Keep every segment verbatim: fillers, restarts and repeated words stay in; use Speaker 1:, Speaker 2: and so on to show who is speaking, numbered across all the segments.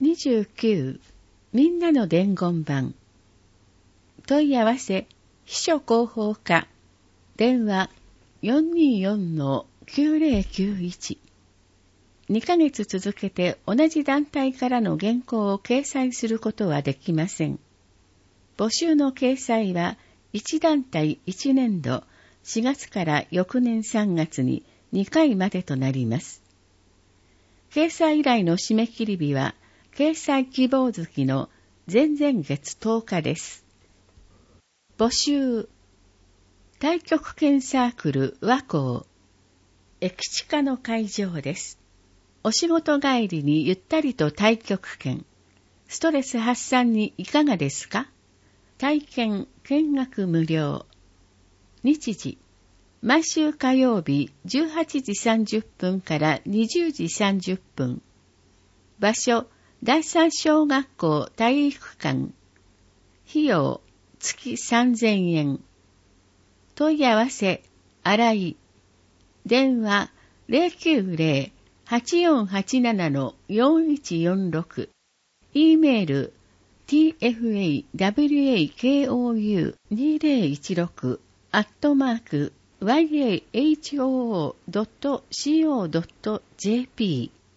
Speaker 1: にじゅうきゅうみんなの伝言板。問い合わせ秘書広報課電話 よんにーよんのきゅうぜろきゅういち。にかげつ続けて同じ団体からの原稿を掲載することはできません。募集の掲載はいち団体いちねんどしがつから翌年さんがつににかいまでとなります。掲載依頼の締め切り日は掲載希望月の前々月とおかです。募集太極拳サークル和光駅地下の会場です。お仕事帰りにゆったりと太極拳、ストレス発散にいかがですか？体験見学無料。日時毎週火曜日じゅうはちじさんじゅっぷんからにじゅうじさんじゅっぷん。場所第三小学校体育館。費用月さんぜんえん。問い合わせ新井。電話 ゼロきゅうゼロ はちよんはちなな よんいちよんろく。E メール ティーエフエーダブリューエーケーオーユーにせんじゅうろく アットマーク ワイエーエイチオーオードットシーオードットジェーピー。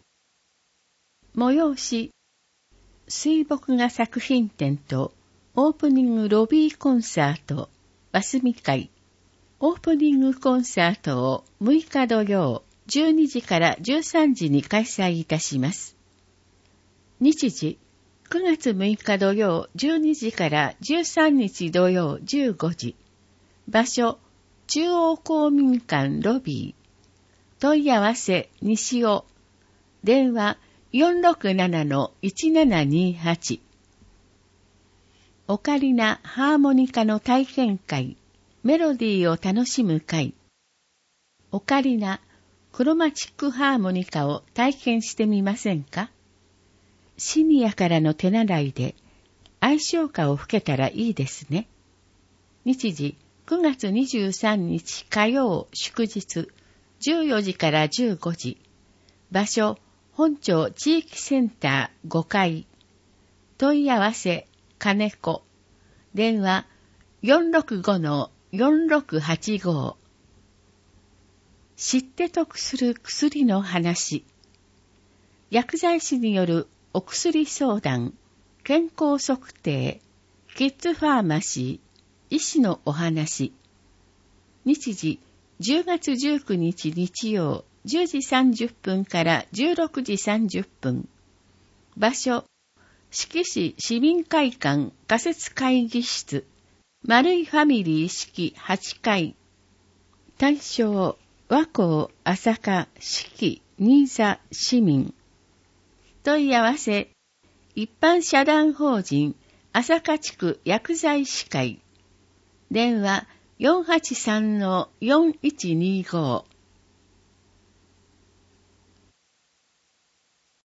Speaker 1: 催し水墨画作品展とオープニングロビーコンサートますみ会。オープニングコンサートをむいか土曜じゅうにじからじゅうさんじに開催いたします。日時くがつむいか土曜じゅうにじからじゅうさんにち土曜じゅうごじ。場所中央公民館ロビー。問い合わせ西尾。電話よんろくななのいちななにはち。オカリナハーモニカの体験会、メロディーを楽しむ会。オカリナクロマチックハーモニカを体験してみませんか？シニアからの手習いで愛唱歌を吹けたらいいですね。日時くがつにじゅうさんにち火曜祝日じゅうよじからじゅうごじ。場所本町地域センターごかい。問い合わせ金子。電話 よんろくごのよんろくはちご。知って得する薬の話。薬剤師によるお薬相談、健康測定、キッズファーマシー、医師のお話。日時じゅうがつじゅうくにち日曜じゅうじさんじゅっぷんからじゅうろくじさんじゅっぷん。場所志木市市民会館仮設会議室。丸いファミリー式はちかい。対象和光朝霞志木新座市民。問い合わせ一般社団法人朝霞地区薬剤師会。電話 よんはちさんのよんいちにご。